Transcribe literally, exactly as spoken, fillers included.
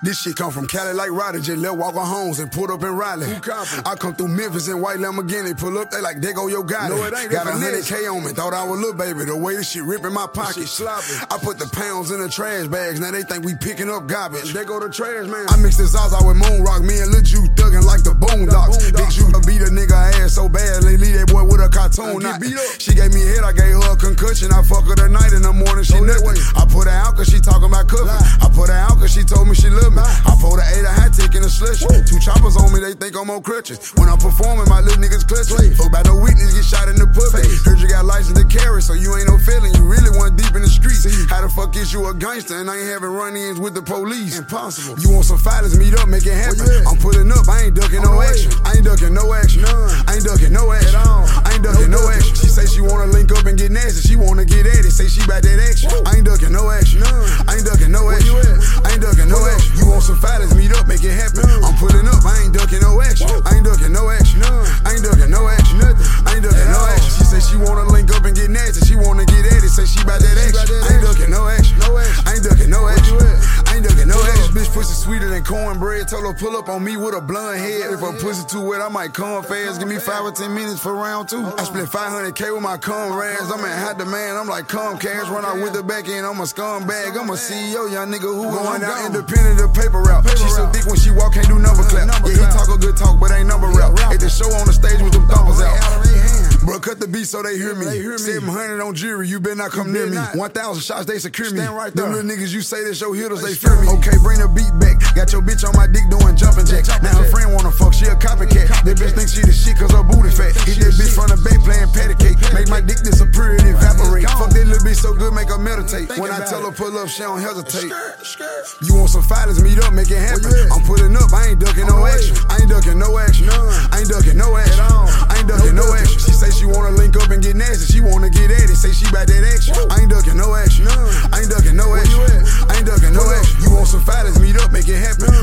This shit come from Cali like Roddy, just left Walker Homes and pulled up in Raleigh. I come through Memphis in white Lamborghini, pull up, they like, there go your guy. No, it ain't. Got a hundred K on me, thought I was little baby. The way this shit rip in my pocket. I put the pounds in the trash bags, now they think we picking up garbage. There go the trash, man. I mix this sauce out with Moon Rock, me and Lil Juice thuggin' like the Boondocks. Big Juice beat a nigga ass so bad, they leave that boy with a cartoon knot. She gave me head, I gave her a concussion. I fuck her tonight, in the morning she nothing. I put her out cause she talking about cuffin'. I put her out cause she told me she love me. I pulled her eight a high tick in a slush. Two choppers on me, they think I'm on crutches. When I'm performing, my little niggas clutching. Fuck about no weakness, get shot in the pussy. Heard you got license to carry, so you ain't no feeling. You really want deep in the streets. How the fuck is you a gangster and I ain't having run-ins with the police? Impossible. You want some fighters, meet up, make it happen. I'm pulling up, I ain't ducking no action. I ain't ducking no action. I ain't ducking no action. I ain't ducking no action. She say she wanna link up and get nasty. She wanna get at it. Say she bout that action. I ain't ducking no action. I ain't ducking no action. I ain't ducking no action. You want some fighters, meet up, make it happen. I'm pulling up, I ain't ducking no action. I ain't ducking no action. I ain't ducking no action. I ain't ducking no action. She say she wanna link up and get nasty. She wanna get at it. Say she bout that action. I ain't ducking no action. I ain't ducking no action. I ain't ducking no action. Bitch pussy sweeter than cornbread. Told her pull up on me with a blonde head. If her pussy too wet, I might come fast. Give me five or ten minutes for round two. I split five hundred K with my comrades. I'm in hot demand. I'm like Comcast. Run out with the back end. I'm a scumbag. I'm a C E O, young nigga who going out independent of paper route. She so thick when she walk, can't do number clap. Yeah, he talk a good talk, but ain't number rap. At the show on the stage with them thumpers out. Bro, cut the beat so they hear me. seven hundred on jury, you better not come near me. one thousand shots, they secure me. Right them little niggas you say that's your hitters, they fear me. Okay, bring the beat back. Got your bitch on my dick doing jumping jacks. Now her friend wanna fuck, she a copycat. That bitch think she the shit cause her booty fat. Hit that bitch from the back playing patty cake. Make my dick disappear and evaporate. Fuck that little bitch so good, make her meditate. When I tell her pull up, she don't hesitate. You want some fighters, meet up, make it happen. I'm pulling up, I ain't ducking no action. I ain't ducking no action. I ain't ducking no action. I ain't ducking no action. She say she wanna link up and get nasty. She wanna get at it. Say she bout that action. I ain't ducking no action. I ain't ducking no action. I ain't ducking no action. You want some fighters, meet up, make it happen.